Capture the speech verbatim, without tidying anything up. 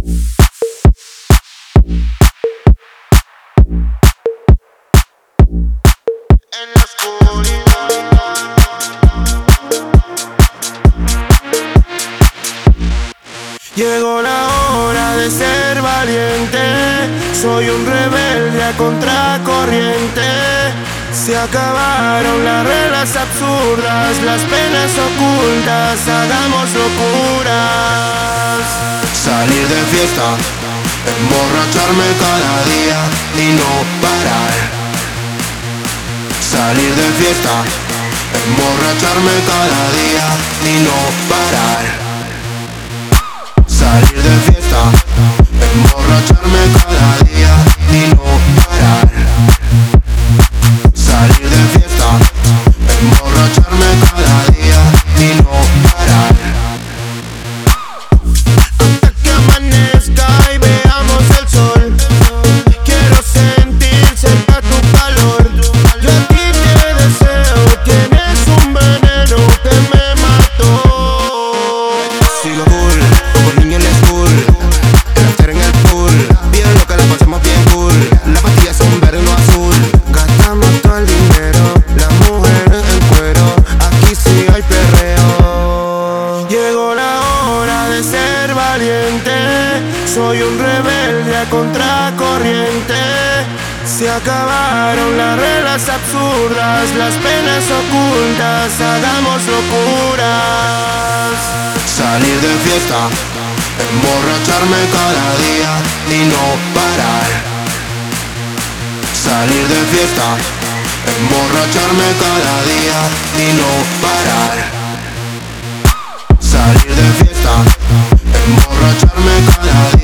En la oscuridad. Llegó la hora de ser valiente. Soy un rebelde a contracorriente. Se acabaron las reglas absurdas, las penas ocultas, hagamos locuras. Salir de fiesta, emborracharme cada día y no parar. Salir de fiesta, emborracharme cada día y no parar. Salir de fiesta, emborracharme cada día y no parar. Salir de fiesta, emborracharme cada día y no parar. Hasta que amanezca y veamos el sol. Quiero sentir cerca tu calor. Yo a ti te deseo, tienes un veneno que me mató. Sigo cool, como niño en la school. El after en el pool, bien loca, la pasamos bien cool. Las pastillas son verde, no azul. Gastamos todo el dinero, las mujeres en cuero. Aquí sí hay perreo. Llegó la hora de ser valiente. Soy un rebelde a contracorriente. Se acabaron las reglas absurdas, las penas ocultas, hagamos locuras. Salir de fiesta, emborracharme cada día y no parar. Salir de fiesta, emborracharme cada día y no parar. Salir de fiesta, emborracharme cada día